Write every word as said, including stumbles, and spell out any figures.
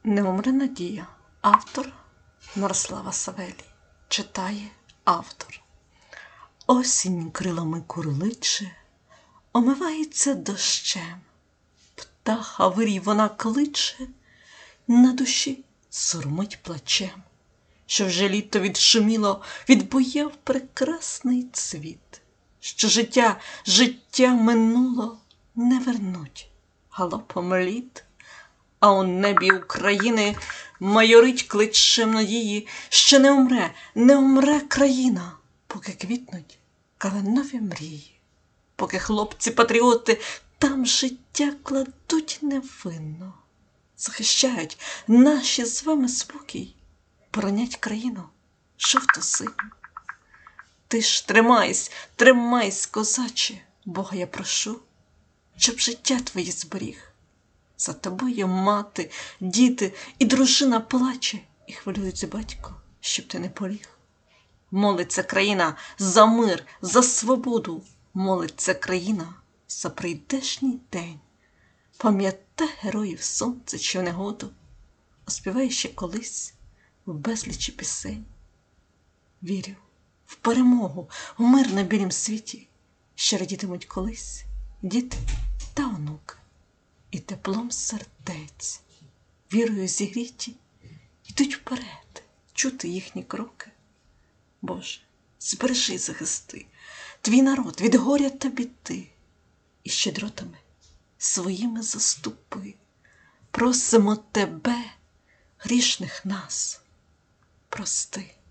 Не умре надія. Автор Мирослава Савелій. Читає автор. Осінь крилами курличе, омивається дощем. Птаха вирій вона кличе, на душі сурмить плачем. Що вже літо відшуміло, відбуяв прекрасний цвіт. Що життя, життя минуло, не вернуть галопом літ. А у небі України майорить кличем надії, що не умре, не умре країна, поки квітнуть калинові мрії, поки хлопці-патріоти там життя кладуть невинно, захищають наші з вами спокій, боронять країну жовто-синю. Ти ж тримайсь, тримайсь, козаче, Бога я прошу, щоб життя твоє зберіг. За тобою мати, діти і дружина плаче, і хвилюється батько, щоб ти не поліг. Молиться країна за мир, за свободу, молиться країна за прийдешній день. Пам'ятай героїв сонце чи в негоду, оспіває ще колись в безлічі пісень. Вірю в перемогу, в мир на білім світі, що радітимуть колись діти та онуки. І теплом сердець, вірою зігріті, йдуть вперед, чути їхні кроки. Боже, збережи, захисти твій народ від горя та біди, і щедротами своїми заступи. Просимо тебе, грішних нас, прости.